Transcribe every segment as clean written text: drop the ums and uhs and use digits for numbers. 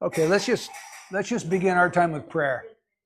Okay, let's just begin our time with prayer.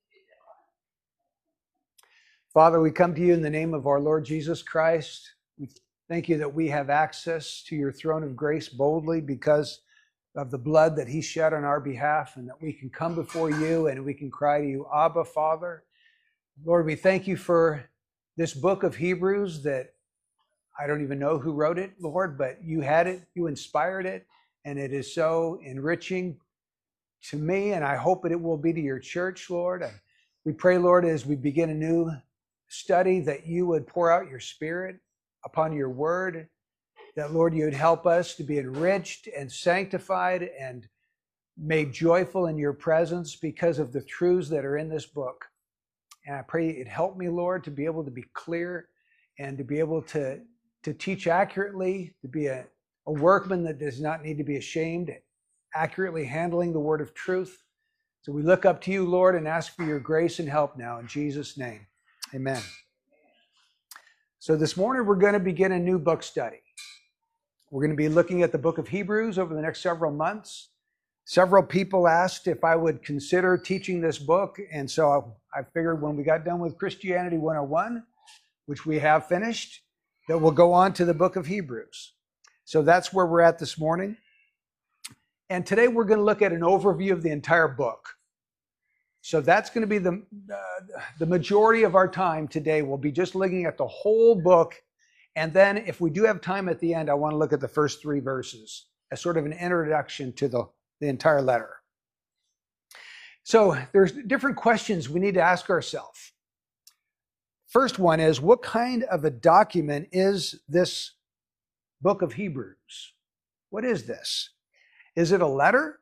Father, we come to you in the name of our Lord Jesus Christ. We thank you that we have access to your throne of grace boldly because of the blood that he shed on our behalf, and that we can come before you and we can cry to you, Abba, Father. Lord, we thank you for this book of Hebrews that I don't even know who wrote it, Lord, but you had it, you inspired it, and it is so enriching to me, and I hope that it will be to your church, Lord. And we pray, Lord, as we begin a new study, that you would pour out your Spirit upon your word, that, Lord, you would help us to be enriched and sanctified and made joyful in your presence because of the truths that are in this book. And I pray it help me, Lord, to be able to be clear and to be able to teach accurately, to be a workman that does not need to be ashamed, accurately handling the word of truth. So we look up to you, Lord, and ask for your grace and help now in Jesus' name. Amen. So this morning we're going to begin a new book study. We're going to be looking at the book of Hebrews over the next several months. Several people asked if I would consider teaching this book, and so I figured when we got done with Christianity 101, which we have finished, that we'll go on to the book of Hebrews. So that's where we're at this morning. And today we're going to look at an overview of the entire book. So that's going to be the majority of our time today. We'll be just looking at the whole book. And then if we do have time at the end, I want to look at the first 3 verses as sort of an introduction to the entire letter. So there's different questions we need to ask ourselves. First one is, what kind of a document is this book of Hebrews? What is this? Is it a letter?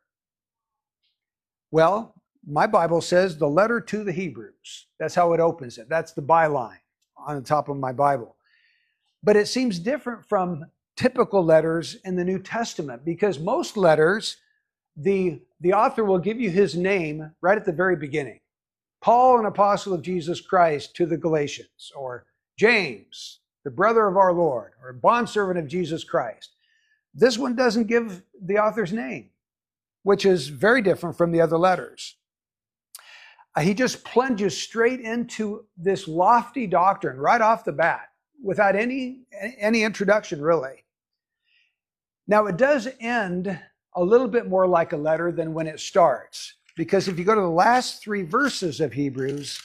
Well, my Bible says the letter to the Hebrews. That's how it opens it. That's the byline on the top of my Bible. But it seems different from typical letters in the New Testament, because most letters, the author will give you his name right at the very beginning. Paul, an apostle of Jesus Christ, to the Galatians, or James, the brother of our Lord, or a bondservant of Jesus Christ. This one doesn't give the author's name, which is very different from the other letters. He just plunges straight into this lofty doctrine right off the bat without any introduction, really. Now, it does end a little bit more like a letter than when it starts, because if you go to the last 3 verses of Hebrews,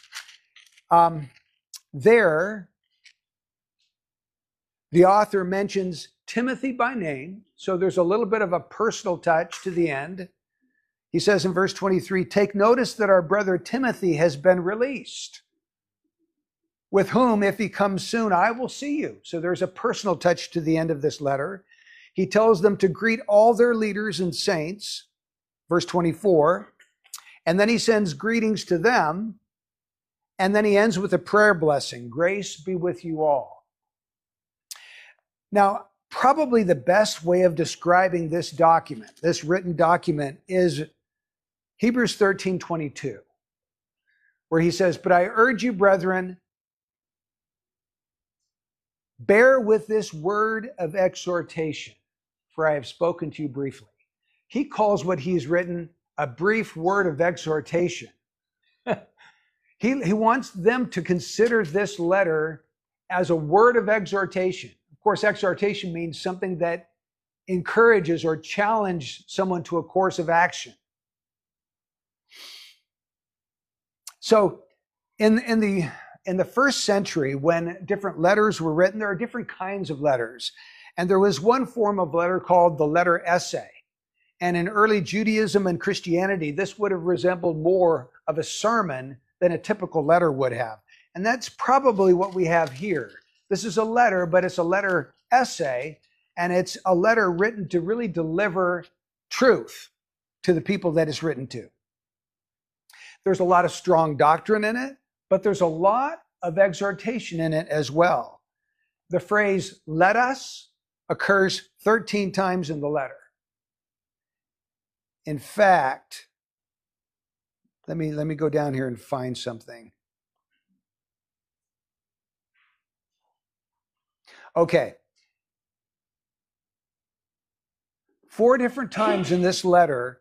there the author mentions Timothy by name, so there's a little bit of a personal touch to the end. He says in verse 23, "Take notice that our brother Timothy has been released, with whom, if he comes soon, I will see you." So there's a personal touch to the end of this letter. He tells them to greet all their leaders and saints, verse 24, and then he sends greetings to them, and then he ends with a prayer blessing, "Grace be with you all." Now, probably the best way of describing this document, this written document, is Hebrews 13:22, where he says, "But I urge you, brethren, bear with this word of exhortation, for I have spoken to you briefly." He calls what he's written a brief word of exhortation. He wants them to consider this letter as a word of exhortation. Of course, exhortation means something that encourages or challenges someone to a course of action. So in the first century, when different letters were written, there are different kinds of letters. And there was one form of letter called the letter essay. And in early Judaism and Christianity, this would have resembled more of a sermon than a typical letter would have. And that's probably what we have here. This is a letter, but it's a letter essay, and it's a letter written to really deliver truth to the people that it's written to. There's a lot of strong doctrine in it, but there's a lot of exhortation in it as well. The phrase "let us" occurs 13 times in the letter. In fact, let me go down here and find something. Okay. 4 different times in this letter,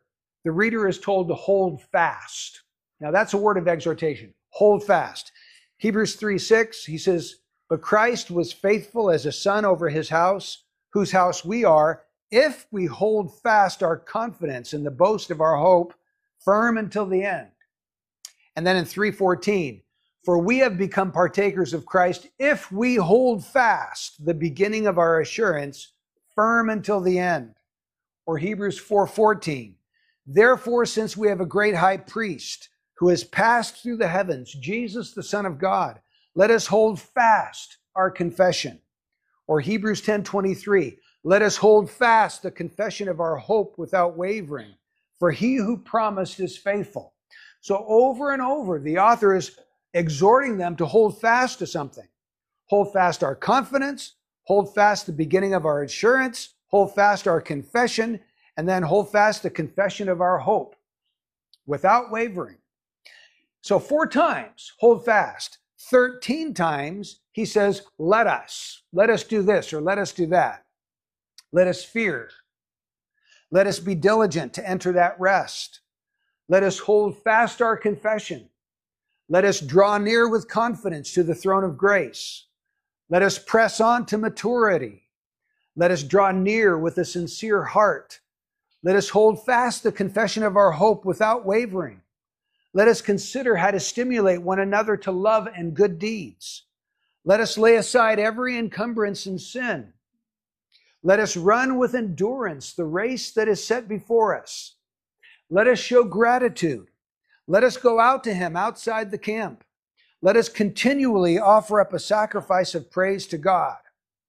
the reader is told to hold fast. Now that's a word of exhortation. Hold fast. Hebrews 3:6, he says, but Christ was faithful as a son over his house, whose house we are, if we hold fast our confidence in the boast of our hope firm until the end. And then in 3:14, for we have become partakers of Christ if we hold fast the beginning of our assurance firm until the end. Or Hebrews 4:14, therefore, since we have a great high priest who has passed through the heavens, Jesus, the Son of God, let us hold fast our confession. Or Hebrews 10:23, let us hold fast the confession of our hope without wavering, for he who promised is faithful. So over and over, the author is exhorting them to hold fast to something. Hold fast our confidence, hold fast the beginning of our assurance, hold fast our confession, and then hold fast the confession of our hope without wavering. So 4 times, hold fast. 13 times, he says, let us do this or let us do that. Let us fear. Let us be diligent to enter that rest. Let us hold fast our confession. Let us draw near with confidence to the throne of grace. Let us press on to maturity. Let us draw near with a sincere heart. Let us hold fast the confession of our hope without wavering. Let us consider how to stimulate one another to love and good deeds. Let us lay aside every encumbrance and sin. Let us run with endurance the race that is set before us. Let us show gratitude. Let us go out to him outside the camp. Let us continually offer up a sacrifice of praise to God.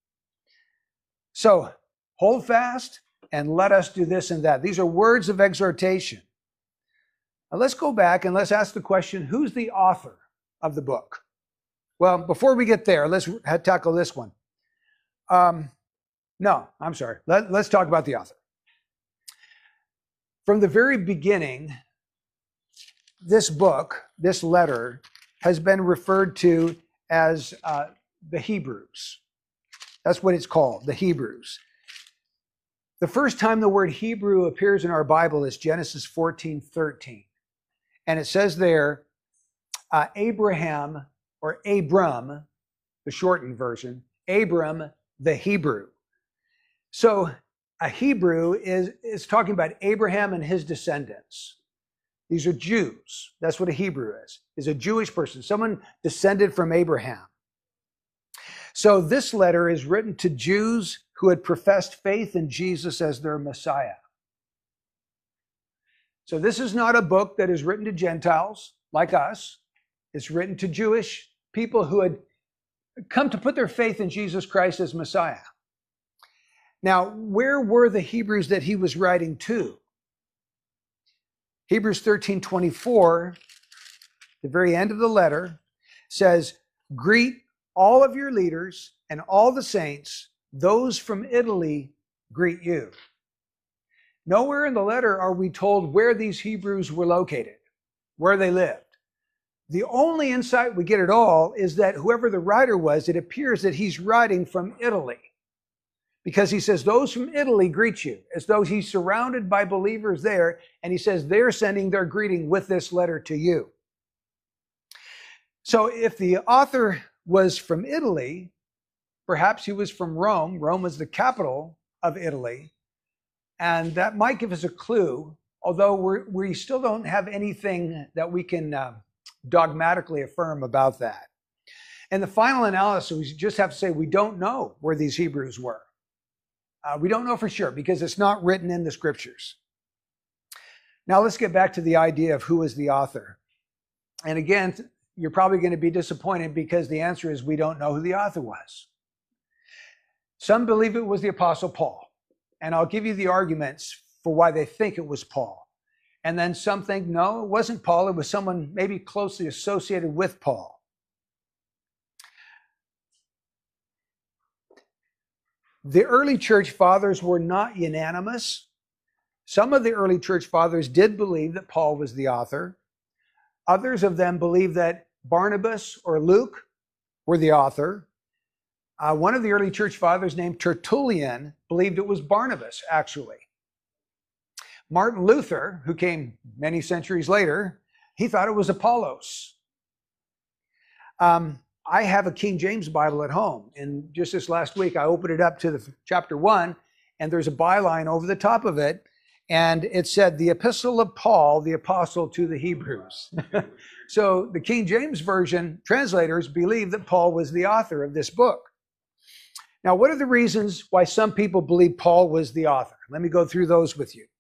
So, hold fast and let us do this and that. These are words of exhortation. Now let's go back and let's ask the question, who's the author of the book? Well, before we get there, let's tackle this one. No, I'm sorry. Let's talk about the author. From the very beginning, this book, this letter, has been referred to as the Hebrews. That's what it's called, the Hebrews. The first time the word Hebrew appears in our Bible is Genesis 14:13. And it says there, Abraham, or Abram, the shortened version, Abram the Hebrew. So a Hebrew is talking about Abraham and his descendants. These are Jews. That's what a Hebrew is a Jewish person, someone descended from Abraham. So this letter is written to Jews who had professed faith in Jesus as their Messiah. So this is not a book that is written to Gentiles like us. It's written to Jewish people who had come to put their faith in Jesus Christ as Messiah. Now, where were the Hebrews that he was writing to? Hebrews 13:24, the very end of the letter, says, greet all of your leaders and all the saints. Those from Italy greet you. Nowhere in the letter are we told where these Hebrews were located, where they lived. The only insight we get at all is that whoever the writer was, it appears that he's writing from Italy. Because he says, those from Italy greet you, as though he's surrounded by believers there, and he says they're sending their greeting with this letter to you. So if the author was from Italy, perhaps he was from Rome. Rome was the capital of Italy. And that might give us a clue, although we still don't have anything that we can dogmatically affirm about that. And the final analysis, we just have to say we don't know where these Hebrews were. We don't know for sure because it's not written in the scriptures. Now let's get back to the idea of who is the author. And again, you're probably going to be disappointed because the answer is we don't know who the author was. Some believe it was the Apostle Paul. And I'll give you the arguments for why they think it was Paul. And then some think, no, it wasn't Paul. It was someone maybe closely associated with Paul. The early church fathers were not unanimous. Some of the early church fathers did believe that Paul was the author. Others of them believed that Barnabas or Luke were the author. One of the early church fathers named Tertullian believed it was Barnabas, actually. Martin Luther, who came many centuries later, he thought it was Apollos. I have a King James Bible at home, and just this last week I opened it up to the chapter 1, and there's a byline over the top of it, and it said, the Epistle of Paul, the Apostle to the Hebrews. So the King James Version translators believe that Paul was the author of this book. Now, what are the reasons why some people believe Paul was the author? Let me go through those with you.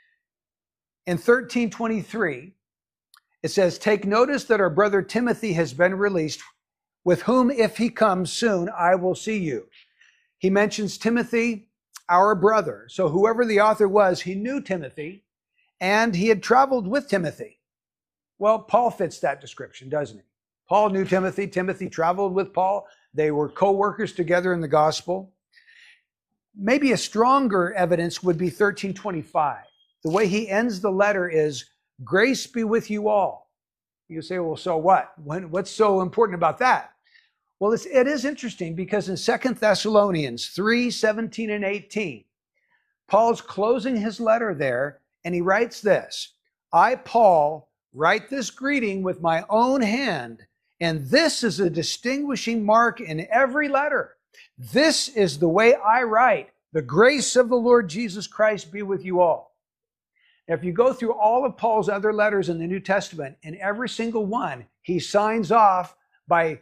In 13:23, it says, take notice that our brother Timothy has been released, with whom, if he comes soon, I will see you. He mentions Timothy, our brother. So whoever the author was, he knew Timothy, and he had traveled with Timothy. Well, Paul fits that description, doesn't he? Paul knew Timothy. Timothy traveled with Paul. They were co-workers together in the gospel. Maybe a stronger evidence would be 13:25. The way he ends the letter is, grace be with you all. You say, well, so what? What's so important about that? Well, it is interesting because in 2 Thessalonians 3:17 and 18, Paul's closing his letter there, and he writes this, I, Paul, write this greeting with my own hand, and this is a distinguishing mark in every letter. This is the way I write. The grace of the Lord Jesus Christ be with you all. Now, if you go through all of Paul's other letters in the New Testament, in every single one, he signs off by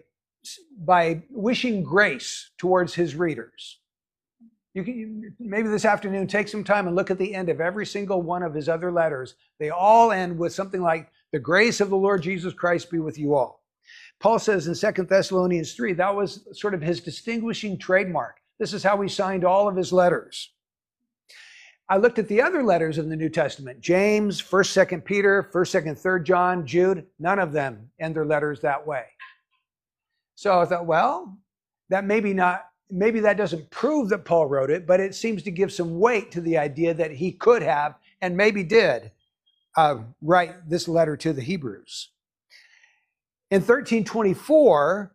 wishing grace towards his readers. You can maybe this afternoon take some time and look at the end of every single one of his other letters. They all end with something like, the grace of the Lord Jesus Christ be with you all. Paul says in 2 Thessalonians 3, that was sort of his distinguishing trademark. This is how he signed all of his letters. I looked at the other letters in the New Testament, James, 1st, 2nd Peter, 1st, 2nd, 3rd John, Jude, none of them end their letters that way. So I thought, well, that maybe that doesn't prove that Paul wrote it, but it seems to give some weight to the idea that he could have, and maybe did, write this letter to the Hebrews. In 13:24,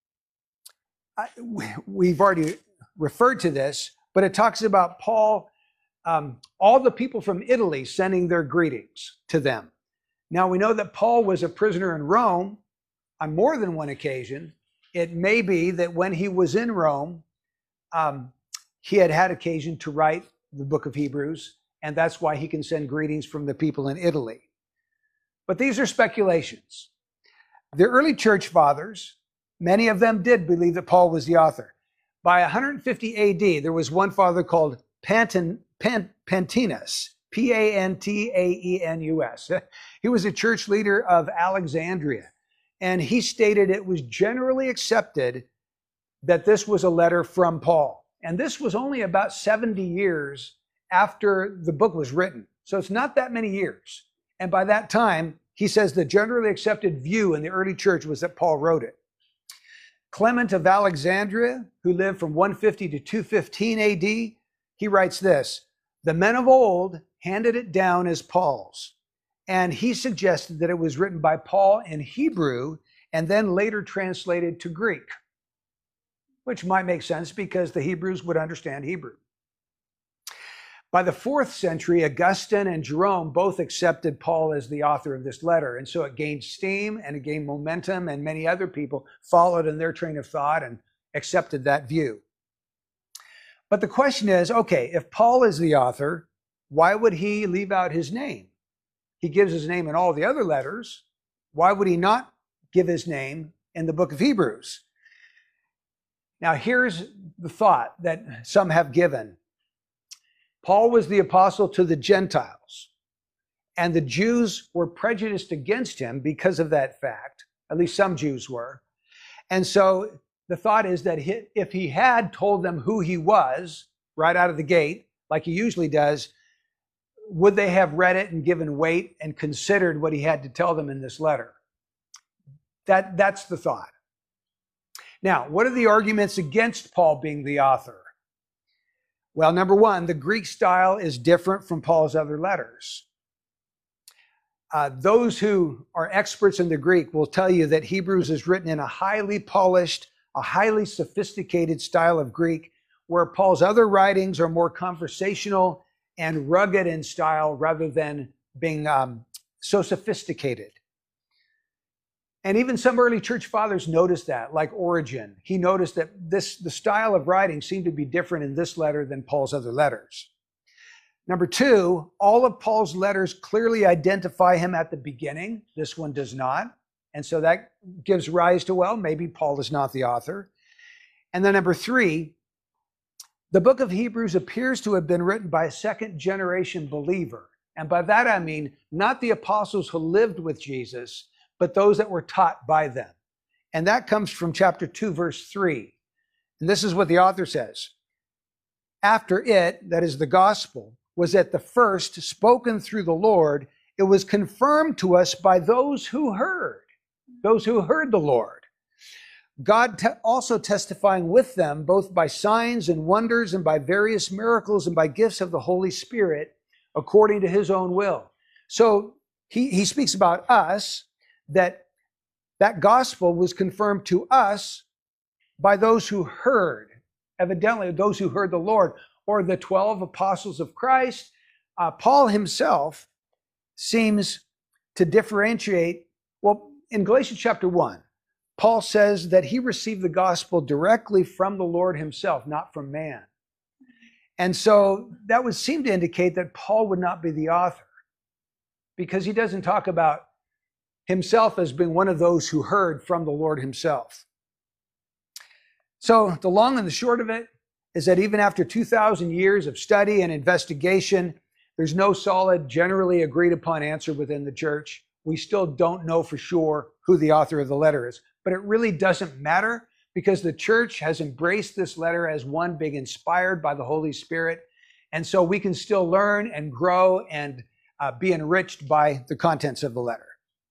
we've already referred to this, but it talks about Paul, all the people from Italy sending their greetings to them. Now we know that Paul was a prisoner in Rome on more than one occasion. It may be that when he was in Rome, he had occasion to write the book of Hebrews, and that's why he can send greetings from the people in Italy. But these are speculations. The early church fathers, many of them did believe that Paul was the author. By 150 AD, there was one father called Pantaenus, Pantaenus. He was a church leader of Alexandria, and he stated it was generally accepted that this was a letter from Paul. And this was only about 70 years after the book was written. So it's not that many years. And by that time, he says the generally accepted view in the early church was that Paul wrote it. Clement of Alexandria, who lived from 150 to 215 AD, he writes this, the men of old handed it down as Paul's. And he suggested that it was written by Paul in Hebrew and then later translated to Greek, which might make sense because the Hebrews would understand Hebrew. By the 4th century, Augustine and Jerome both accepted Paul as the author of this letter. And so it gained steam and it gained momentum, and many other people followed in their train of thought and accepted that view. But the question is, okay, if Paul is the author, why would he leave out his name? He gives his name in all the other letters. Why would he not give his name in the book of Hebrews? Now, here's the thought that some have given. Paul was the apostle to the Gentiles, and the Jews were prejudiced against him because of that fact. At least some Jews were. And so the thought is that if he had told them who he was right out of the gate, like he usually does, would they have read it and given weight and considered what he had to tell them in this letter? That's the thought. Now, what are the arguments against Paul being the author? Well, number one, the Greek style is different from Paul's other letters. Those who are experts in the Greek will tell you that Hebrews is written in a highly polished, a highly sophisticated style of Greek, where Paul's other writings are more conversational and rugged in style rather than being so sophisticated. And even some early church fathers noticed that, like Origen. He noticed that the style of writing seemed to be different in this letter than Paul's other letters. Number two, all of Paul's letters clearly identify him at the beginning. This one does not. And so that gives rise to, well, maybe Paul is not the author. And then number three, the book of Hebrews appears to have been written by a second-generation believer. And by that I mean not the apostles who lived with Jesus, but those that were taught by them. And that comes from chapter 2, verse 3. And this is what the author says. After it, that is the gospel, was at the first spoken through the Lord, it was confirmed to us by those who heard the Lord. God also testifying with them, both by signs and wonders and by various miracles and by gifts of the Holy Spirit, according to his own will. So he speaks about us, that gospel was confirmed to us by those who heard, evidently those who heard the Lord, or the 12 apostles of Christ. Paul himself seems to differentiate. Well, in Galatians chapter 1, Paul says that he received the gospel directly from the Lord himself, not from man. And so that would seem to indicate that Paul would not be the author, because he doesn't talk about himself as being one of those who heard from the Lord himself. So the long and the short of it is that even after 2,000 years of study and investigation, there's no solid, generally agreed upon answer within the church. We still don't know for sure who the author of the letter is, but it really doesn't matter, because the church has embraced this letter as one being inspired by the Holy Spirit. And so we can still learn and grow and be enriched by the contents of the letter.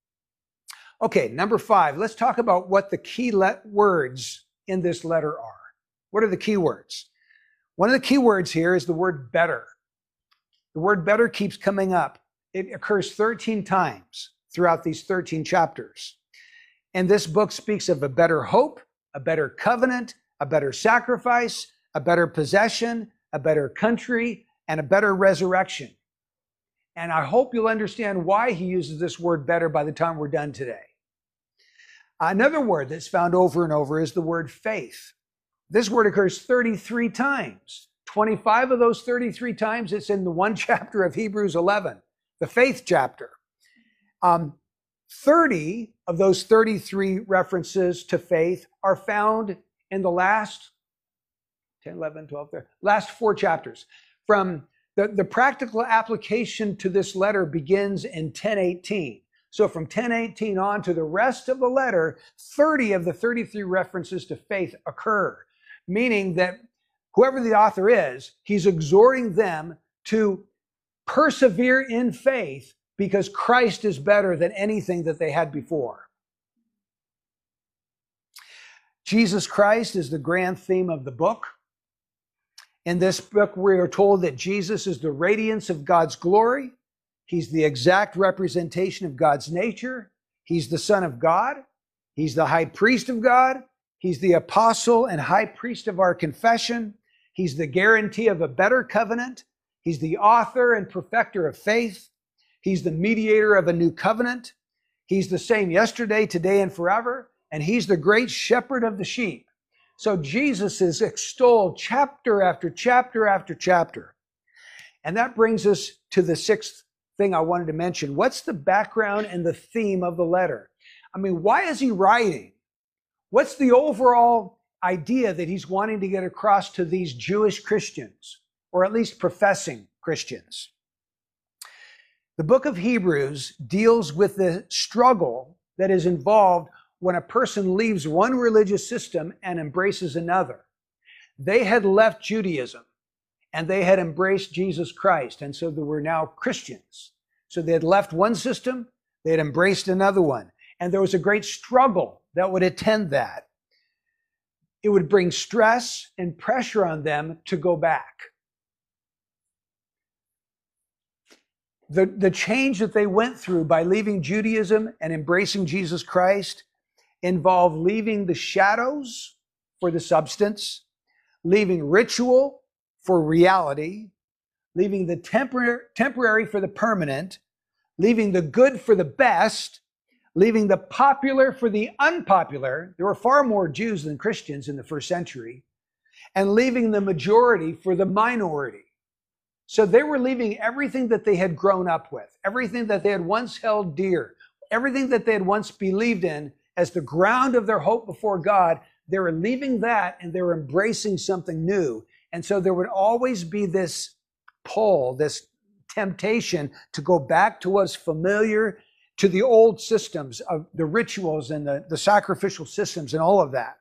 Okay, number 5, let's talk about what the key words in this letter are. What are the key words? One of the key words here is the word better. The word better keeps coming up. It occurs 13 times throughout these 13 chapters. And this book speaks of a better hope, a better covenant, a better sacrifice, a better possession, a better country, and a better resurrection. And I hope you'll understand why he uses this word better by the time we're done today. Another word that's found over and over is the word faith. This word occurs 33 times. 25 of those 33 times, it's in the one chapter of Hebrews 11, the faith chapter. 30 of those 33 references to faith are found in the last 10, 11, 12, 13, last 4 chapters. From the practical application to this letter begins in 10:18. So from 10:18 on to the rest of the letter, 30 of the 33 references to faith occur, meaning that whoever the author is, he's exhorting them to persevere in faith because Christ is better than anything that they had before. Jesus Christ is the grand theme of the book. In this book, we are told that Jesus is the radiance of God's glory. He's the exact representation of God's nature. He's the Son of God. He's the high priest of God. He's the apostle and high priest of our confession. He's the guarantee of a better covenant. He's the author and perfecter of faith. He's the mediator of a new covenant. He's the same yesterday, today, and forever. And he's the great shepherd of the sheep. So Jesus is extolled chapter after chapter after chapter. And that brings us to the 6th thing I wanted to mention. What's the background and the theme of the letter? I mean, why is he writing? What's the overall idea that he's wanting to get across to these Jewish Christians, or at least professing Christians? The book of Hebrews deals with the struggle that is involved when a person leaves one religious system and embraces another. They had left Judaism and they had embraced Jesus Christ, and so they were now Christians. So they had left one system, they had embraced another one, and there was a great struggle that would attend that. It would bring stress and pressure on them to go back. The change that they went through by leaving Judaism and embracing Jesus Christ involved leaving the shadows for the substance, leaving ritual for reality, leaving the temporary for the permanent, leaving the good for the best, leaving the popular for the unpopular. There were far more Jews than Christians in the first century, and leaving the majority for the minority. So they were leaving everything that they had grown up with, everything that they had once held dear, everything that they had once believed in as the ground of their hope before God. They were leaving that and they were embracing something new. And so there would always be this pull, this temptation to go back to what's familiar, to the old systems of the rituals and the sacrificial systems and all of that.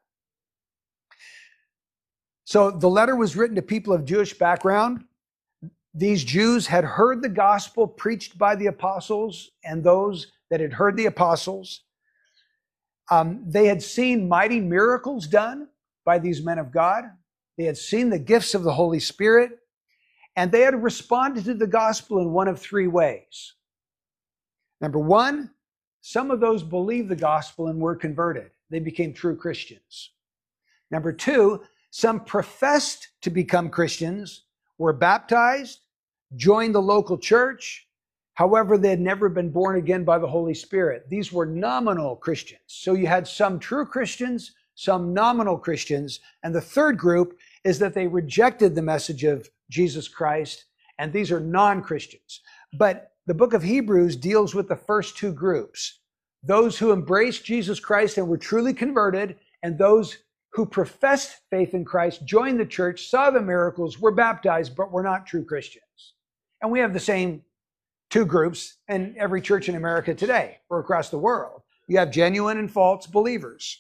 So the letter was written to people of Jewish background. These Jews had heard the gospel preached by the apostles and those that had heard the apostles. They had seen mighty miracles done by these men of God. They had seen the gifts of the Holy Spirit, and they had responded to the gospel in one of three ways. Number one, some of those believed the gospel and were converted. They became true Christians. Number two, some professed to become Christians, were baptized, joined the local church. However, they had never been born again by the Holy Spirit. These were nominal Christians. So you had some true Christians, some nominal Christians. And the third group is that they rejected the message of Jesus Christ, and these are non-Christians. But the book of Hebrews deals with the first two groups, those who embraced Jesus Christ and were truly converted, and those who professed faith in Christ, joined the church, saw the miracles, were baptized, but were not true Christians. And we have the same two groups in every church in America today or across the world. You have genuine and false believers.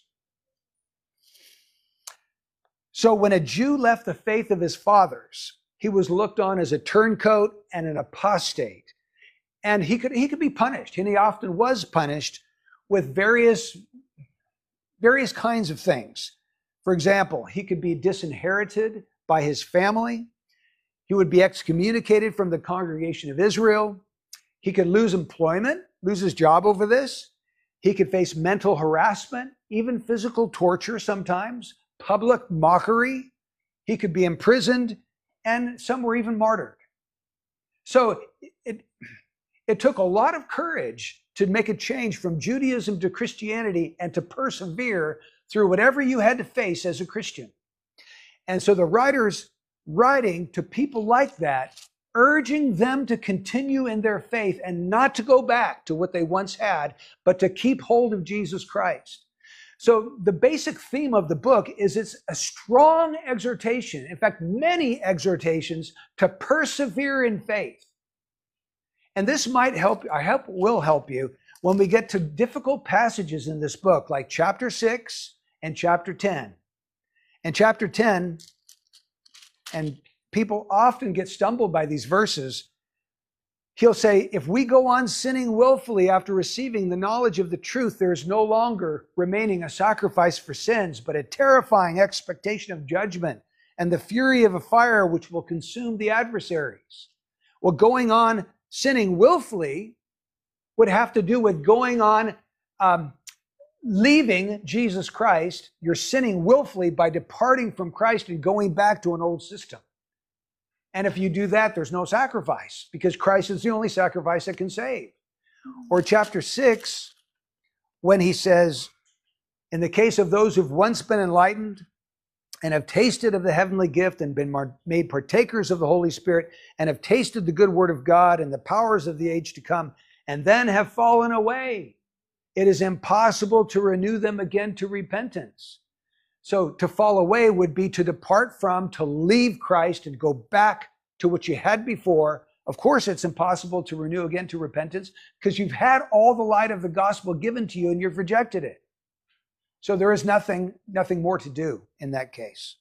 So when a Jew left the faith of his fathers, he was looked on as a turncoat and an apostate. And he could be punished, and he often was punished with various kinds of things. For example, he could be disinherited by his family. He would be excommunicated from the congregation of Israel. He could lose employment, lose his job over this. He could face mental harassment, even physical torture sometimes, public mockery. He could be imprisoned, and some were even martyred. So it took a lot of courage to make a change from Judaism to Christianity and to persevere through whatever you had to face as a Christian. And so the writer's writing to people like that, urging them to continue in their faith and not to go back to what they once had, but to keep hold of Jesus Christ. So the basic theme of the book is it's a strong exhortation, in fact, many exhortations to persevere in faith. And this might help, I hope will help you when we get to difficult passages in this book, like chapter 6 and chapter 10. And chapter 10, and people often get stumbled by these verses, he'll say, if we go on sinning willfully after receiving the knowledge of the truth, there is no longer remaining a sacrifice for sins, but a terrifying expectation of judgment and the fury of a fire which will consume the adversaries. Well, going on sinning willfully would have to do with going on leaving Jesus Christ. You're sinning willfully by departing from Christ and going back to an old system. And if you do that, there's no sacrifice because Christ is the only sacrifice that can save. Or chapter 6, when he says, in the case of those who've once been enlightened and have tasted of the heavenly gift and been made partakers of the Holy Spirit and have tasted the good word of God and the powers of the age to come, and then have fallen away, it is impossible to renew them again to repentance. So to fall away would be to depart from, to leave Christ and go back to what you had before. Of course, it's impossible to renew again to repentance because you've had all the light of the gospel given to you and you've rejected it. So there is nothing more to do in that case.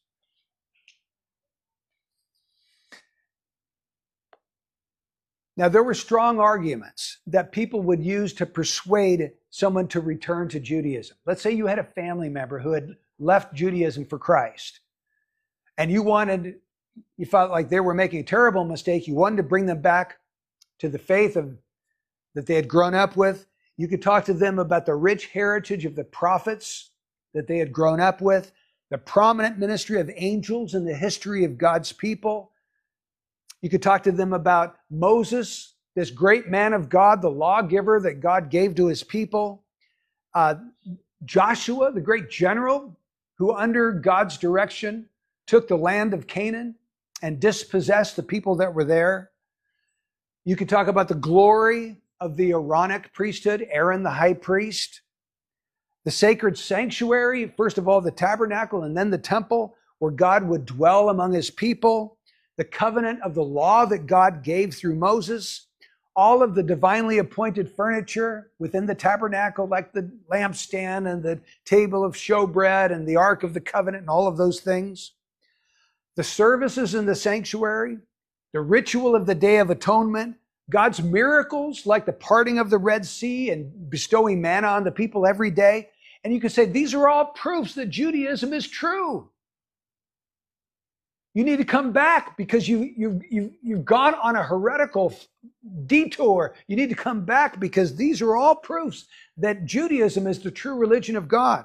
Now, there were strong arguments that people would use to persuade someone to return to Judaism. Let's say you had a family member who had left Judaism for Christ, and you felt like they were making a terrible mistake. You wanted to bring them back to the faith that they had grown up with. You could talk to them about the rich heritage of the prophets that they had grown up with, the prominent ministry of angels in the history of God's people, You could talk to them about Moses, this great man of God, the lawgiver that God gave to his people. Joshua, the great general, who under God's direction took the land of Canaan and dispossessed the people that were there. You could talk about the glory of the Aaronic priesthood, Aaron the high priest. The sacred sanctuary, first of all the tabernacle and then the temple, where God would dwell among his people. The covenant of the law that God gave through Moses. All of the divinely appointed furniture within the tabernacle, like the lampstand and the table of showbread and the Ark of the Covenant and all of those things. The services in the sanctuary, the ritual of the Day of Atonement, God's miracles like the parting of the Red Sea and bestowing manna on the people every day. And you could say these are all proofs that Judaism is true. You need to come back because you've gone on a heretical detour. You need to come back because these are all proofs that Judaism is the true religion of God.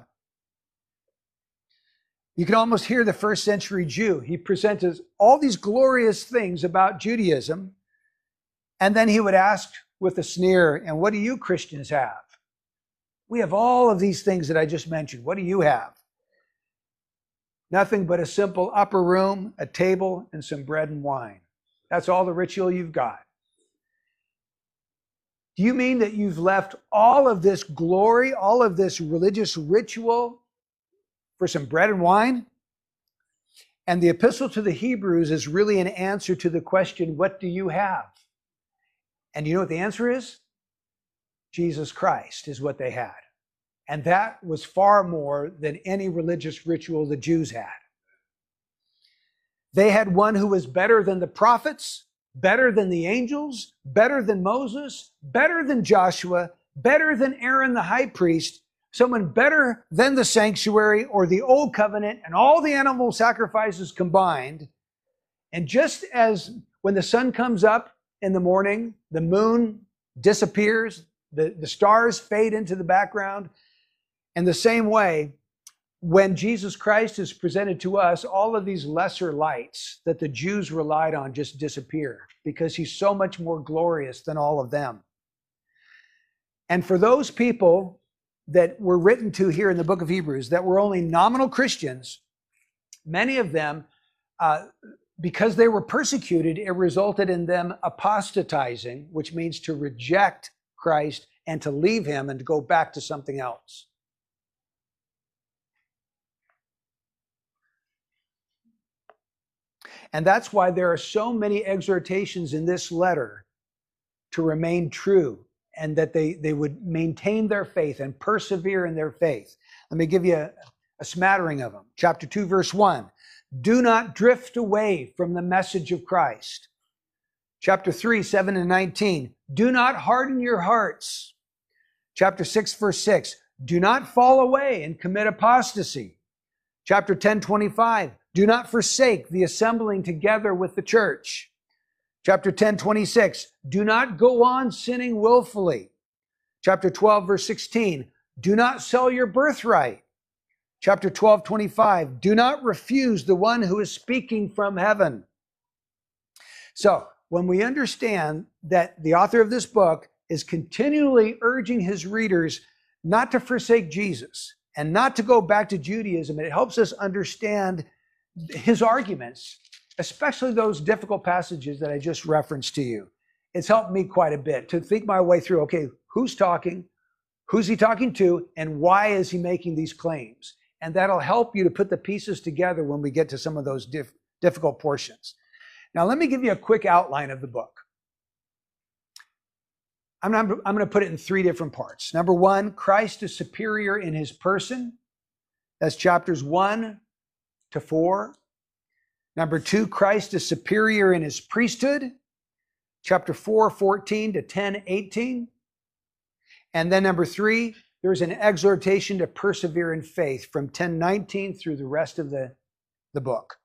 You can almost hear the first century Jew. He presents all these glorious things about Judaism, and then he would ask with a sneer, and what do you Christians have? We have all of these things that I just mentioned. What do you have? Nothing but a simple upper room, a table, and some bread and wine. That's all the ritual you've got. Do you mean that you've left all of this glory, all of this religious ritual for some bread and wine? And the epistle to the Hebrews is really an answer to the question, what do you have? And you know what the answer is? Jesus Christ is what they had. And that was far more than any religious ritual the Jews had. They had one who was better than the prophets, better than the angels, better than Moses, better than Joshua, better than Aaron the high priest, someone better than the sanctuary or the old covenant and all the animal sacrifices combined. And just as when the sun comes up in the morning, the moon disappears, the stars fade into the background, in the same way, when Jesus Christ is presented to us, all of these lesser lights that the Jews relied on just disappear because he's so much more glorious than all of them. And for those people that were written to here in the book of Hebrews that were only nominal Christians, many of them, because they were persecuted, it resulted in them apostatizing, which means to reject Christ and to leave him and to go back to something else. And that's why there are so many exhortations in this letter to remain true and that they would maintain their faith and persevere in their faith. Let me give you a smattering of them. Chapter 2, verse 1. Do not drift away from the message of Christ. Chapter 3, 7 and 19. Do not harden your hearts. Chapter 6, verse 6. Do not fall away and commit apostasy. Chapter 10, 25. Do not forsake the assembling together with the church. Chapter 10, 26. Do not go on sinning willfully. Chapter 12, verse 16. Do not sell your birthright. Chapter 12, 25. Do not refuse the one who is speaking from heaven. So, when we understand that the author of this book is continually urging his readers not to forsake Jesus and not to go back to Judaism, it helps us understand his arguments, especially those difficult passages that I just referenced to you. It's helped me quite a bit to think my way through, okay, who's talking? Who's he talking to? And why is he making these claims? And that'll help you to put the pieces together when we get to some of those difficult portions. Now, let me give you a quick outline of the book. I'm going to put it in 3 different parts. Number 1, Christ is superior in his person. That's chapters 1 to 4. Number 2, Christ is superior in his priesthood. Chapter 4, 14 to 10, 18. And then number 3, there's an exhortation to persevere in faith from 10, 19 through the rest of the book.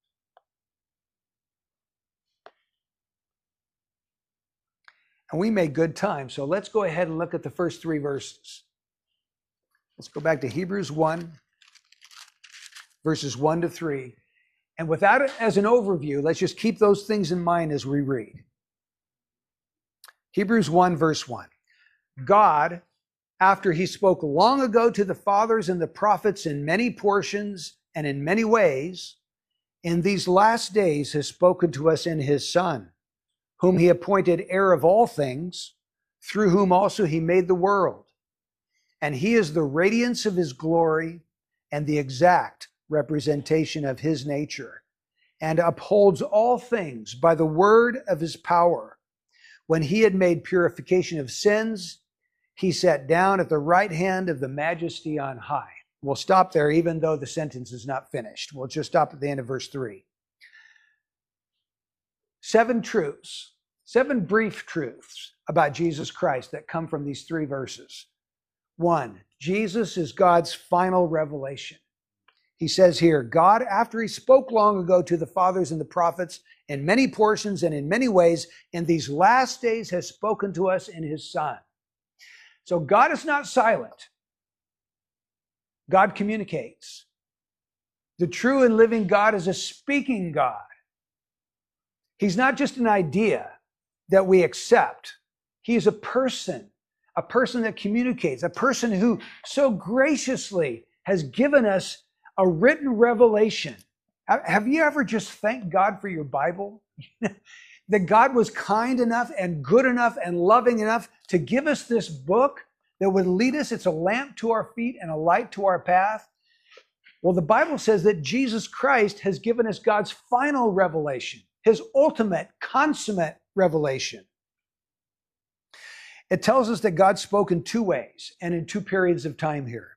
And we made good time, so let's go ahead and look at the first 3 verses. Let's go back to Hebrews 1, verses 1 to 3. And with that as an overview, let's just keep those things in mind as we read. Hebrews 1, verse 1. God, after he spoke long ago to the fathers and the prophets in many portions and in many ways, in these last days has spoken to us in his Son, whom he appointed heir of all things, through whom also he made the world. And he is the radiance of his glory and the exact representation of his nature, and upholds all things by the word of his power. When he had made purification of sins, he sat down at the right hand of the Majesty on high. We'll stop there, even though the sentence is not finished. We'll just stop at the end of verse 3. 7 truths, 7 brief truths about Jesus Christ that come from these 3 verses. 1, Jesus is God's final revelation. He says here, God, after he spoke long ago to the fathers and the prophets in many portions and in many ways, in these last days has spoken to us in his Son. So God is not silent. God communicates. The true and living God is a speaking God. He's not just an idea that we accept. He is a person that communicates, a person who so graciously has given us a written revelation. Have you ever just thanked God for your Bible? That God was kind enough and good enough and loving enough to give us this book that would lead us. It's a lamp to our feet and a light to our path. Well, the Bible says that Jesus Christ has given us God's final revelation, his ultimate, consummate revelation. It tells us that God spoke in 2 ways and in 2 periods of time here.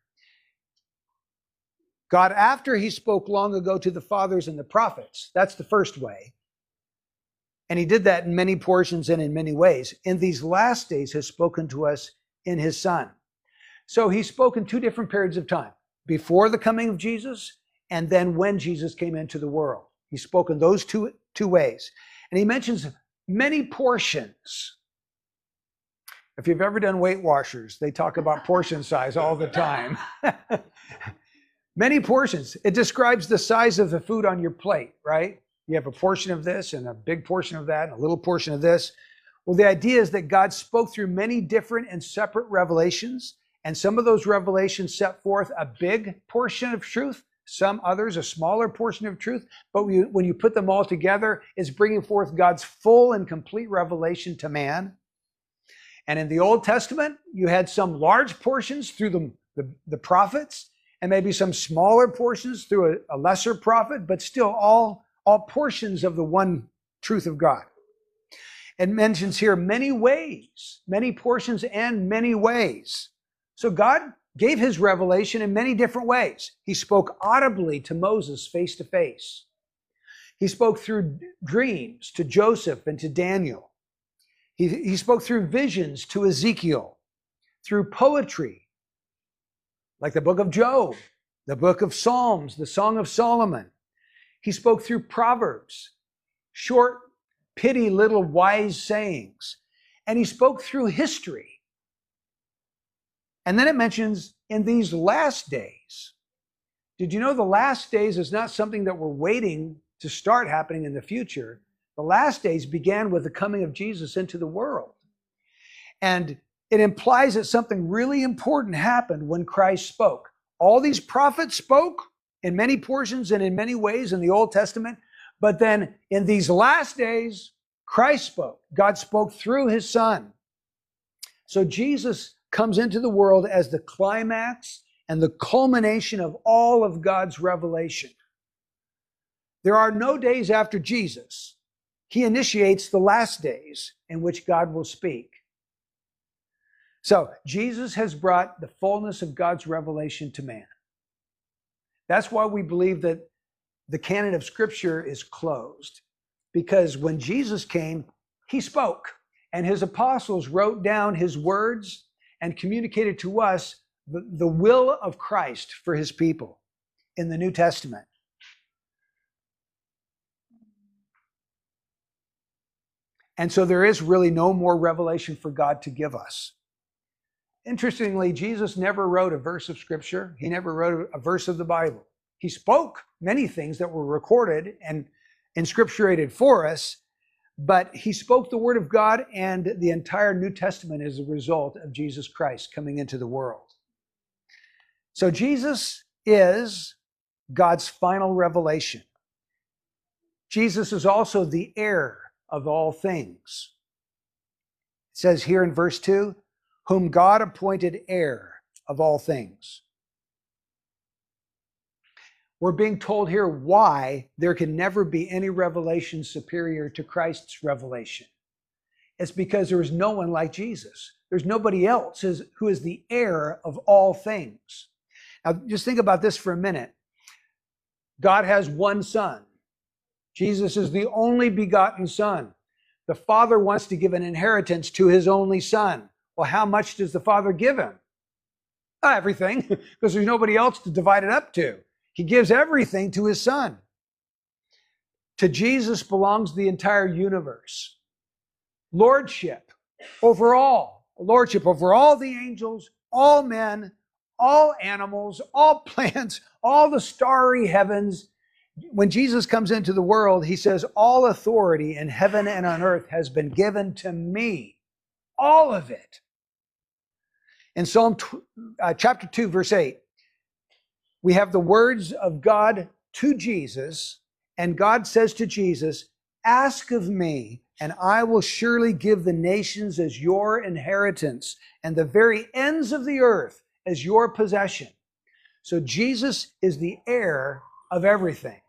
God, after he spoke long ago to the fathers and the prophets, that's the first way. And he did that in many portions and in many ways. In these last days has spoken to us in his Son. So he spoke in 2 different periods of time, before the coming of Jesus and then when Jesus came into the world. He spoke in those two ways. And he mentions many portions. If you've ever done Weight Watchers, they talk about portion size all the time. Many portions. It describes the size of the food on your plate, right? You have a portion of this and a big portion of that and a little portion of this. Well, the idea is that God spoke through many different and separate revelations, and some of those revelations set forth a big portion of truth, some others a smaller portion of truth, but when you put them all together, it's bringing forth God's full and complete revelation to man. And in the Old Testament, you had some large portions through the prophets, and maybe some smaller portions through a lesser prophet, but still all portions of the one truth of God. It mentions here many ways, many portions and many ways. So God gave his revelation in many different ways. He spoke audibly to Moses face to face. He spoke through dreams to Joseph and to Daniel. He spoke through visions to Ezekiel, through poetry, like the book of Job, the book of Psalms, the Song of Solomon. He spoke through Proverbs, short, pitty little wise sayings. And he spoke through history. And then it mentions in these last days. Did you know the last days is not something that we're waiting to start happening in the future? The last days began with the coming of Jesus into the world. And it implies that something really important happened when Christ spoke. All these prophets spoke in many portions and in many ways in the Old Testament, but then in these last days, Christ spoke. God spoke through his Son. So Jesus comes into the world as the climax and the culmination of all of God's revelation. There are no days after Jesus. He initiates the last days in which God will speak. So Jesus has brought the fullness of God's revelation to man. That's why we believe that the canon of Scripture is closed. Because when Jesus came, he spoke, and his apostles wrote down his words and communicated to us the will of Christ for his people in the New Testament. And so there is really no more revelation for God to give us. Interestingly, Jesus never wrote a verse of Scripture. He never wrote a verse of the Bible. He spoke many things that were recorded and inscripturated for us, but he spoke the word of God, and the entire New Testament is a result of Jesus Christ coming into the world. So Jesus is God's final revelation. Jesus is also the heir of all things. It says here in verse 2, whom God appointed heir of all things. We're being told here why there can never be any revelation superior to Christ's revelation. It's because there is no one like Jesus. There's nobody else who is the heir of all things. Now, just think about this for a minute. God has one Son. Jesus is the only begotten Son. The Father wants to give an inheritance to his only Son. Well, how much does the Father give him? Everything, because there's nobody else to divide it up to. He gives everything to his Son. To Jesus belongs the entire universe. Lordship over all. Lordship over all the angels, all men, all animals, all plants, all the starry heavens. When Jesus comes into the world, he says, all authority in heaven and on earth has been given to me. All of it. In Psalm chapter 2, verse 8, we have the words of God to Jesus, and God says to Jesus, ask of me, and I will surely give the nations as your inheritance, and the very ends of the earth as your possession. So Jesus is the heir of everything.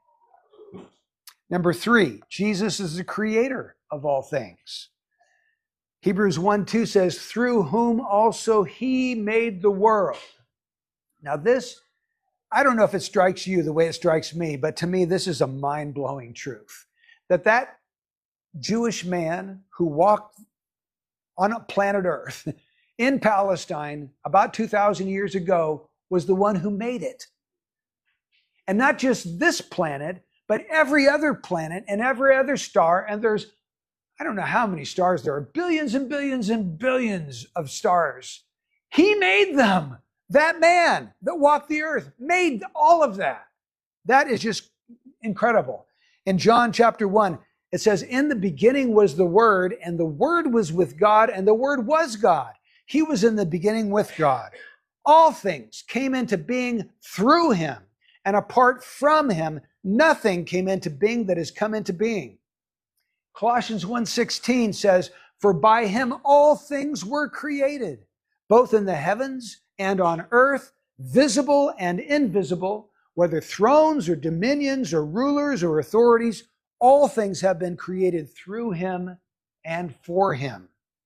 Number 3, Jesus is the creator of all things. Hebrews 1:2 says, through whom also he made the world. Now this, I don't know if it strikes you the way it strikes me, but to me this is a mind-blowing truth. That Jewish man who walked on planet Earth in Palestine about 2,000 years ago was the one who made it. And not just this planet, but every other planet and every other star. And there's, I don't know how many stars there are, billions and billions and billions of stars. He made them. That man that walked the earth made all of that. That is just incredible. In John chapter 1, it says, in the beginning was the Word, and the Word was with God, and the Word was God. He was in the beginning with God. All things came into being through him, and apart from him, nothing came into being that has come into being. Colossians 1:16 says, for by him all things were created, both in the heavens and on earth, visible and invisible, whether thrones or dominions or rulers or authorities, all things have been created through him and for him.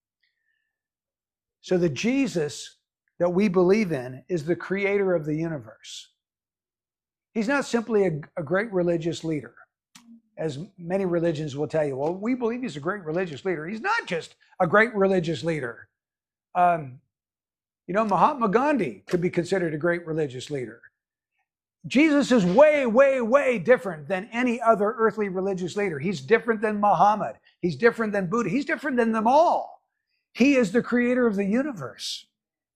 So the Jesus that we believe in is the creator of the universe. He's not simply a great religious leader, as many religions will tell you. Well, we believe he's a great religious leader. He's not just a great religious leader. Mahatma Gandhi could be considered a great religious leader. Jesus is way, way, way different than any other earthly religious leader. He's different than Muhammad. He's different than Buddha. He's different than them all. He is the creator of the universe.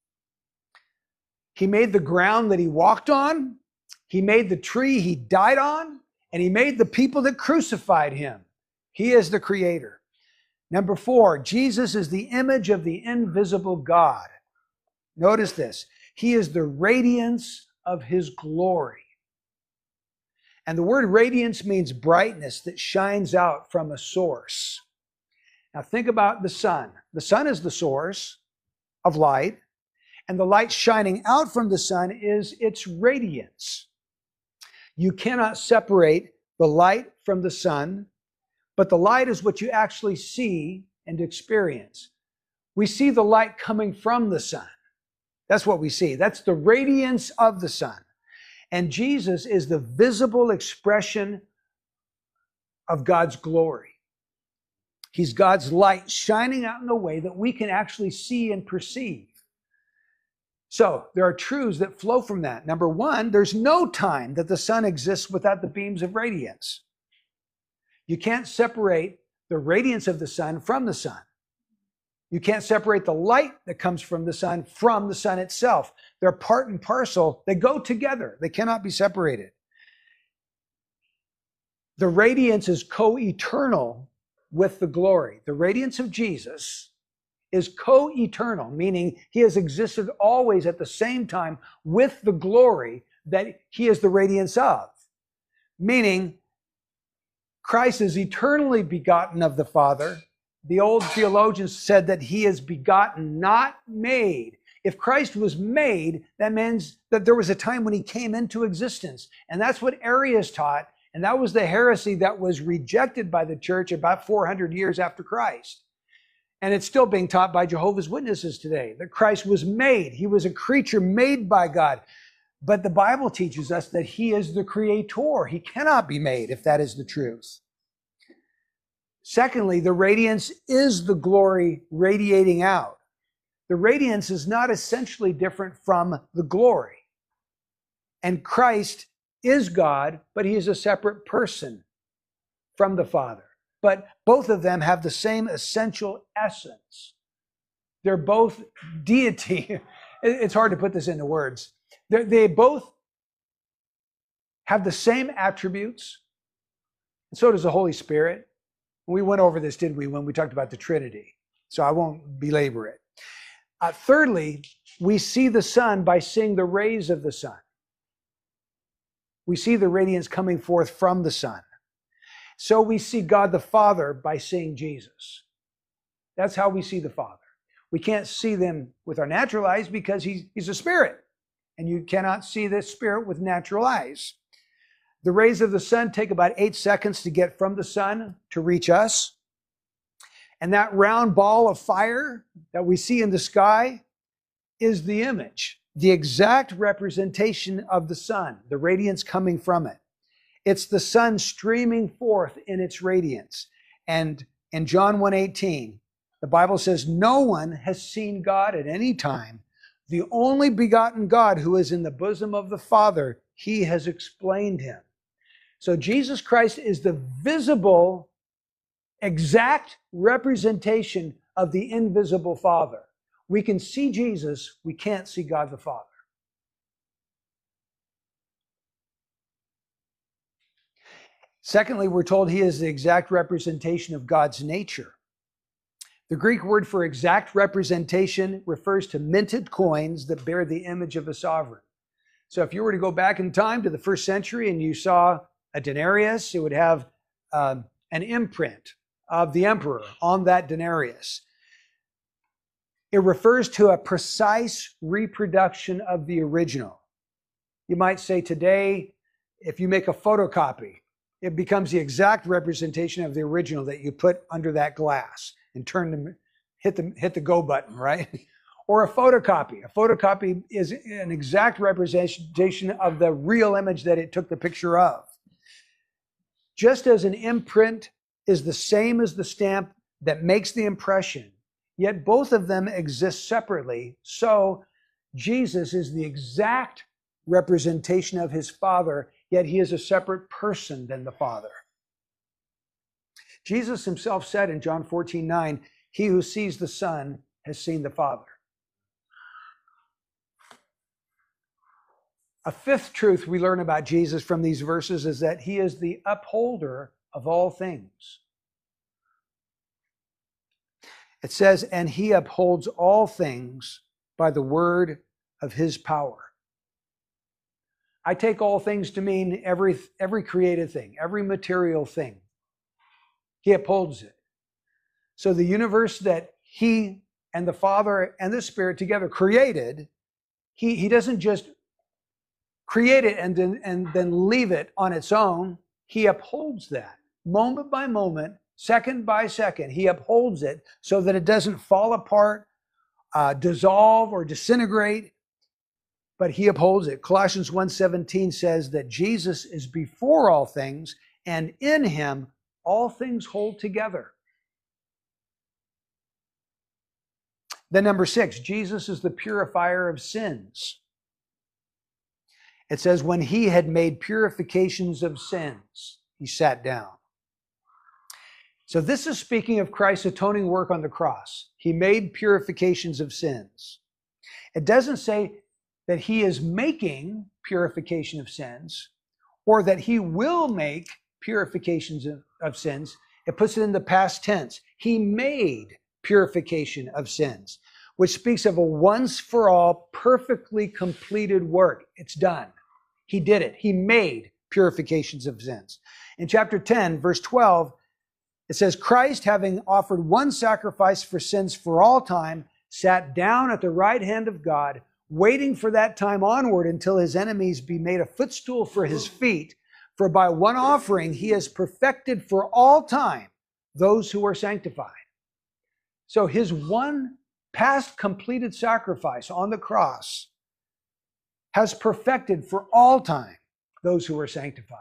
He made the ground that he walked on. He made the tree he died on. And he made the people that crucified him. He is the creator. Number 4, Jesus is the image of the invisible God. Notice this. He is the radiance of his glory. And the word radiance means brightness that shines out from a source. Now think about the sun. The sun is the source of light, and the light shining out from the sun is its radiance. You cannot separate the light from the sun, but the light is what you actually see and experience. We see the light coming from the sun. That's what we see. That's the radiance of the sun. And Jesus is the visible expression of God's glory. He's God's light shining out in a way that we can actually see and perceive. So there are truths that flow from that. Number 1, there's no time that the sun exists without the beams of radiance. You can't separate the radiance of the sun from the sun. You can't separate the light that comes from the sun itself. They're part and parcel. They go together. They cannot be separated. The radiance is co-eternal with the glory. The radiance of Jesus is co-eternal, meaning he has existed always at the same time with the glory that he is the radiance of. Meaning, Christ is eternally begotten of the Father. The old theologians said that he is begotten, not made. If Christ was made, that means that there was a time when he came into existence. And that's what Arius taught. And that was the heresy that was rejected by the church about 400 years after Christ. And it's still being taught by Jehovah's Witnesses today, that Christ was made. He was a creature made by God. But the Bible teaches us that he is the creator. He cannot be made if that is the truth. Secondly, the radiance is the glory radiating out. The radiance is not essentially different from the glory. And Christ is God, but he is a separate person from the Father. But both of them have the same essential essence. They're both deity. It's hard to put this into words. They both have the same attributes. And so does the Holy Spirit. We went over this, didn't we, when we talked about the Trinity? So I won't belabor it. Thirdly, we see the Son by seeing the rays of the sun. We see the radiance coming forth from the Son. So we see God the Father by seeing Jesus. That's how we see the Father. We can't see them with our natural eyes because he's a spirit. And you cannot see this spirit with natural eyes. The rays of the sun take about 8 seconds to get from the sun to reach us. And that round ball of fire that we see in the sky is the image, the exact representation of the sun, the radiance coming from it. It's the sun streaming forth in its radiance. And in John 1:18, the Bible says, no one has seen God at any time. The only begotten God who is in the bosom of the Father, he has explained him. So Jesus Christ is the visible, exact representation of the invisible Father. We can see Jesus, we can't see God the Father. Secondly, we're told he is the exact representation of God's nature. The Greek word for exact representation refers to minted coins that bear the image of a sovereign. So if you were to go back in time to the first century and you saw a denarius, it would have an imprint of the emperor on that denarius. It refers to a precise reproduction of the original. You might say today, if you make a photocopy, it becomes the exact representation of the original that you put under that glass and turn them, hit the go button, right? Or a photocopy. A photocopy is an exact representation of the real image that it took the picture of. Just as an imprint is the same as the stamp that makes the impression, yet both of them exist separately, so Jesus is the exact representation of his Father, yet he is a separate person than the Father. Jesus himself said in John 14:9, he who sees the Son has seen the Father. A fifth truth we learn about Jesus from these verses is that he is the upholder of all things. It says, and he upholds all things by the word of his power. I take all things to mean every created thing, every material thing. He upholds it. So the universe that he and the Father and the Spirit together created, he doesn't just create it and then leave it on its own. He upholds that moment by moment, second by second. He upholds it so that it doesn't fall apart, dissolve, or disintegrate, but he upholds it. Colossians 1:17 says that Jesus is before all things, and in him all things hold together. Then number 6, Jesus is the purifier of sins. It says, when he had made purifications of sins, he sat down. So this is speaking of Christ's atoning work on the cross. He made purifications of sins. It doesn't say that he is making purification of sins or that he will make purifications of sins. It puts it in the past tense. He made purification of sins, which speaks of a once for all, perfectly completed work. It's done. He did it. He made purifications of sins. In chapter 10, verse 12, it says, Christ, having offered one sacrifice for sins for all time, sat down at the right hand of God, waiting for that time onward until his enemies be made a footstool for his feet. For by one offering he has perfected for all time those who are sanctified. So his one past completed sacrifice on the cross has perfected for all time those who are sanctified.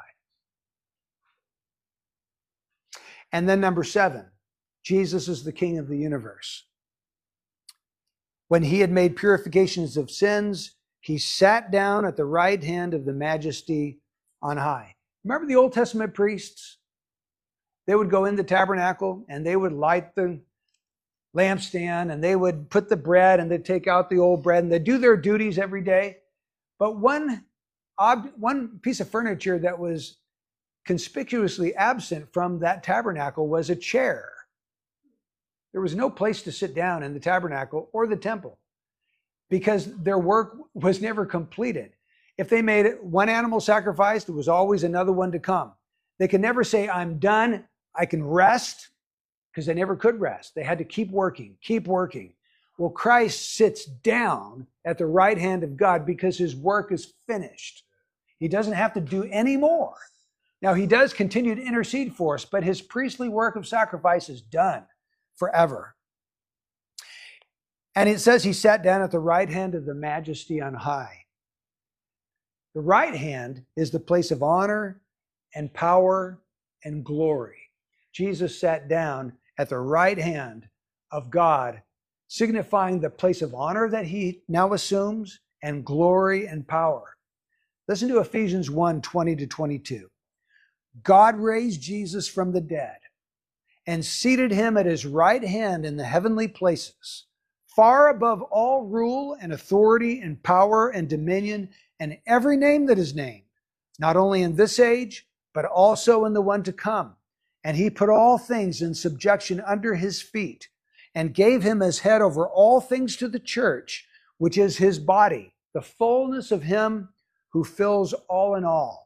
And then number 7, Jesus is the King of the universe. When he had made purifications of sins, he sat down at the right hand of the Majesty on high. Remember the Old Testament priests? They would go in the tabernacle and they would light the lampstand and they would put the bread and they'd take out the old bread and they'd do their duties every day. But one piece of furniture that was conspicuously absent from that tabernacle was a chair. There was no place to sit down in the tabernacle or the temple because their work was never completed. If they made one animal sacrifice, there was always another one to come. They could never say, I'm done, I can rest, because they never could rest. They had to keep working, keep working. Well, Christ sits down at the right hand of God because his work is finished. He doesn't have to do any more. Now, he does continue to intercede for us, but his priestly work of sacrifice is done forever. And it says he sat down at the right hand of the Majesty on high. The right hand is the place of honor and power and glory. Jesus sat down at the right hand of God, signifying the place of honor that he now assumes and glory and power. Listen to Ephesians 1, 20-22. God raised Jesus from the dead and seated him at his right hand in the heavenly places, far above all rule and authority and power and dominion and every name that is named, not only in this age, but also in the one to come. And he put all things in subjection under his feet and gave him as head over all things to the church, which is his body, the fullness of him who fills all in all.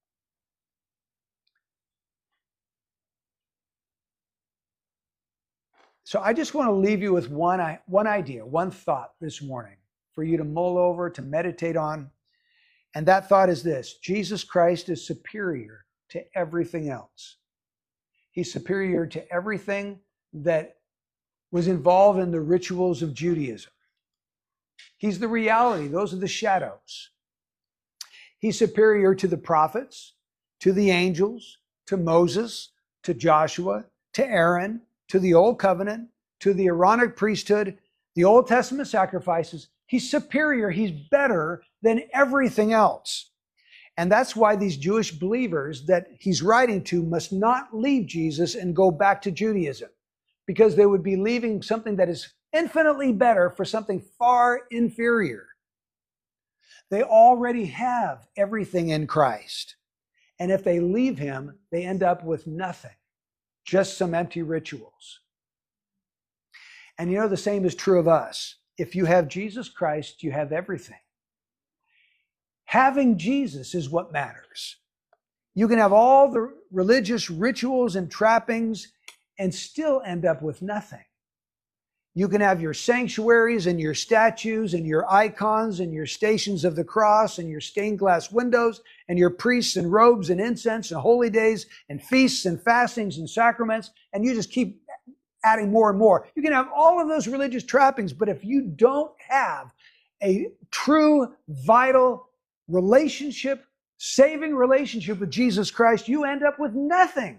So I just want to leave you with one idea, one thought this morning for you to mull over, to meditate on. And that thought is this: Jesus Christ is superior to everything else. He's superior to everything that was involved in the rituals of Judaism. He's the reality. Those are the shadows. He's superior to the prophets, to the angels, to Moses, to Joshua, to Aaron, to the Old Covenant, to the Aaronic priesthood, the Old Testament sacrifices. He's superior. He's better than everything else. And that's why these Jewish believers that he's writing to must not leave Jesus and go back to Judaism, because they would be leaving something that is infinitely better for something far inferior. They already have everything in Christ. And if they leave him, they end up with nothing, just some empty rituals. And you know, the same is true of us. If you have Jesus Christ, you have everything. Having Jesus is what matters. You can have all the religious rituals and trappings and still end up with nothing. You can have your sanctuaries and your statues and your icons and your stations of the cross and your stained glass windows and your priests and robes and incense and holy days and feasts and fastings and sacraments, and you just keep adding more and more. You can have all of those religious trappings, but if you don't have a true, vital relationship, saving relationship with Jesus Christ, you end up with nothing.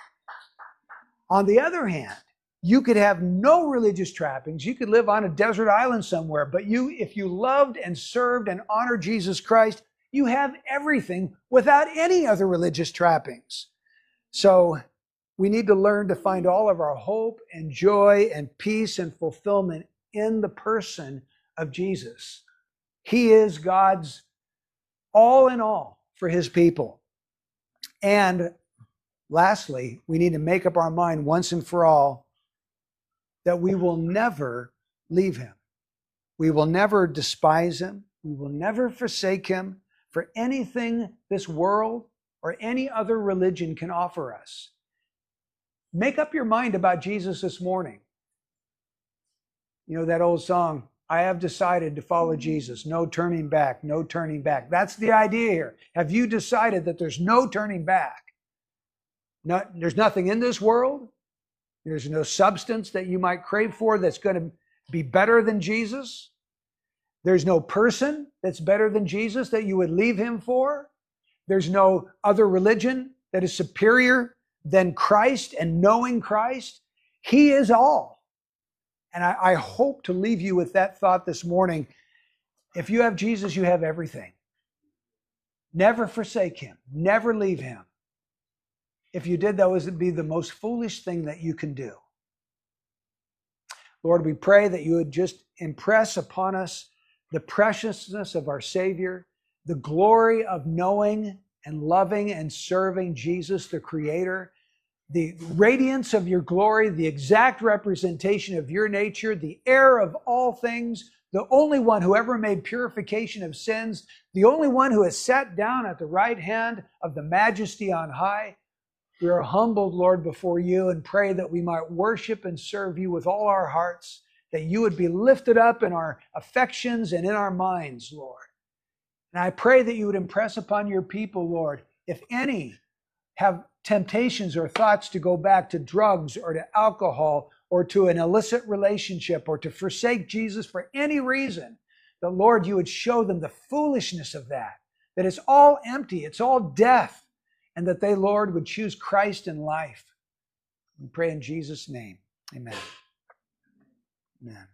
On the other hand, you could have no religious trappings. You could live on a desert island somewhere, but if you loved and served and honored Jesus Christ, you have everything without any other religious trappings. So we need to learn to find all of our hope and joy and peace and fulfillment in the person of Jesus. He is God's all in all for his people. And Lastly, we need to make up our mind once and for all that we will never leave him. We will never despise him. We will never forsake him for anything this world or any other religion can offer us. Make up your mind about Jesus this morning. You know that old song, I have decided to follow Jesus. No turning back, no turning back. That's the idea here. Have you decided that there's no turning back? There's nothing in this world. There's no substance that you might crave for that's going to be better than Jesus. There's no person that's better than Jesus that you would leave him for. There's no other religion that is superior than Christ and knowing Christ. He is all. And I hope to leave you with that thought this morning. If you have Jesus, you have everything. Never forsake him. Never leave him. If you did, that would be the most foolish thing that you can do. Lord, we pray that you would just impress upon us the preciousness of our Savior, the glory of knowing and loving and serving Jesus, the Creator, the radiance of your glory, the exact representation of your nature, the heir of all things, the only one who ever made purification of sins, the only one who has sat down at the right hand of the Majesty on high. We are humbled, Lord, before you and pray that we might worship and serve you with all our hearts, that you would be lifted up in our affections and in our minds, Lord. And I pray that you would impress upon your people, Lord, if any have temptations or thoughts to go back to drugs or to alcohol or to an illicit relationship or to forsake Jesus for any reason, that, Lord, you would show them the foolishness of that it's all empty, it's all death, and that they, Lord, would choose Christ in life. We pray in Jesus' name. Amen. Amen.